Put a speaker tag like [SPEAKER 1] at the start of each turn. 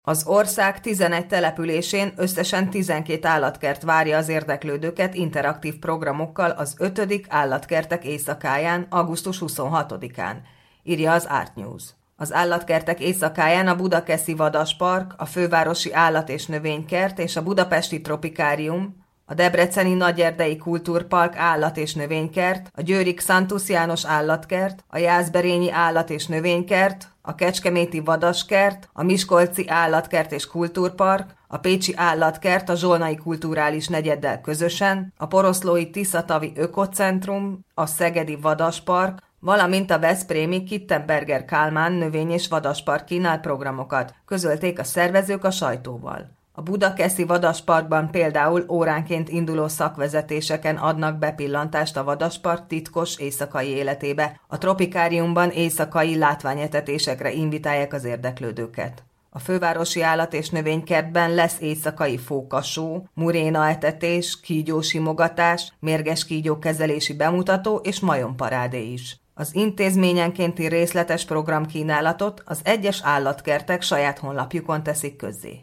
[SPEAKER 1] Az ország 11 településén összesen 12 állatkert várja az érdeklődőket interaktív programokkal az 5. állatkertek éjszakáján, augusztus 26-án, írja az Art News. Az állatkertek éjszakáján a Budakeszi Vadaspark, a Fővárosi Állat- és Növénykert és a Budapesti Tropikárium, a Debreceni Nagyerdei Kultúrpark állat- és növénykert, a győri Xantus János állatkert, a Jászberényi Állat- és Növénykert, a Kecskeméti Vadaskert, a Miskolci Állatkert és Kultúrpark, a Pécsi Állatkert a Zsolnai Kulturális Negyeddel közösen, a Poroszlói Tiszatavi Ökocentrum, a Szegedi Vadaspark, valamint a veszprémi Kittenberger Kálmán növény- és vadaspark kínál programokat, közölték a szervezők a sajtóval. A Budakeszi Vadasparkban például óránként induló szakvezetéseken adnak bepillantást a vadaspark titkos éjszakai életébe, a Tropikáriumban éjszakai látványetetésekre invitálják az érdeklődőket. A Fővárosi Állat- és Növénykertben lesz éjszakai fókasó, murénaetetés, kígyósimogatás, mérges kígyók kezelési bemutató és majomparádé is. Az intézményenkénti részletes programkínálatot az egyes állatkertek saját honlapjukon teszik közzé.